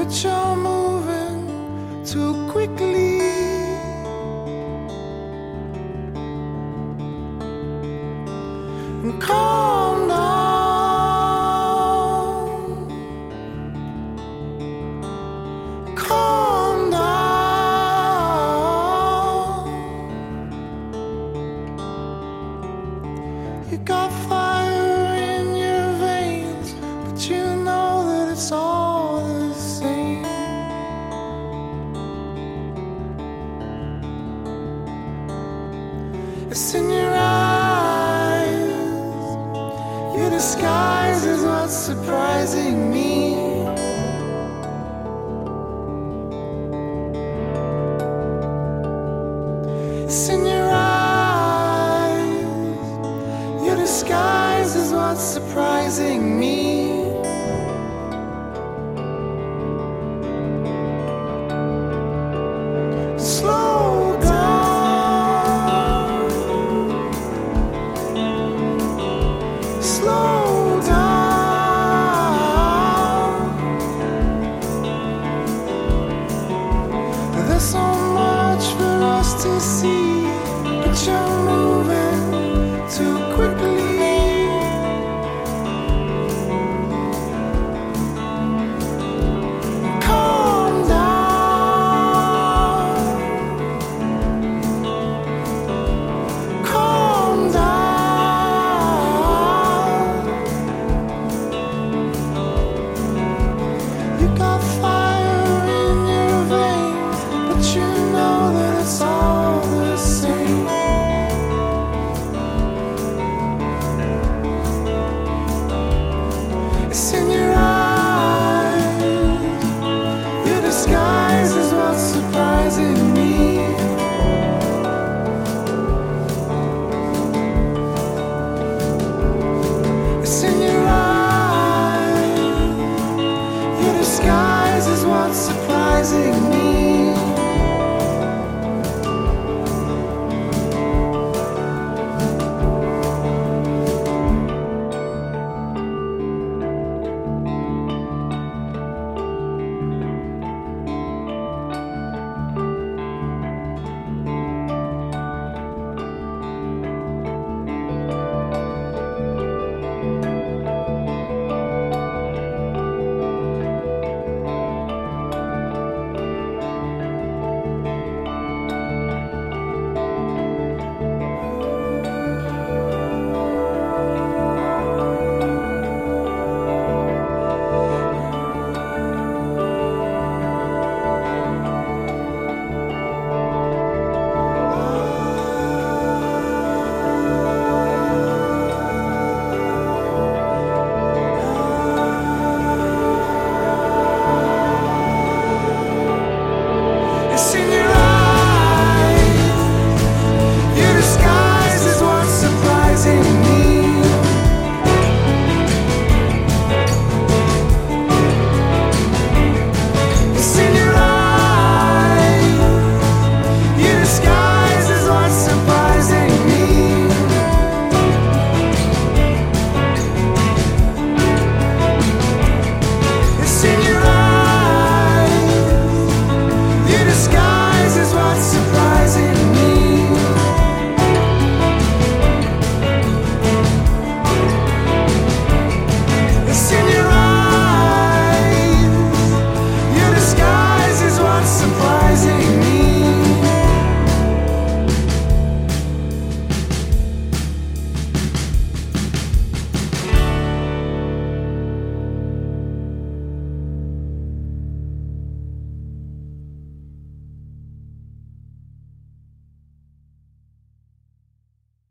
but you're moving too quickly. And calm down, calm down. You got fire in your veins, but you know that it's all the same. It's in your eyes. Your disguise is what's surprising me. It's in your eyes. Your disguise is what's surprising me. Slow down, slow down. There's so much for us to see, but you're moving too quickly. Calm down, calm down. You got fire in your veins, but you know that it's all the same. It's in your eyes. Your disguise is what's surprising me. It's in your eyes. Your disguise is what's surprising me.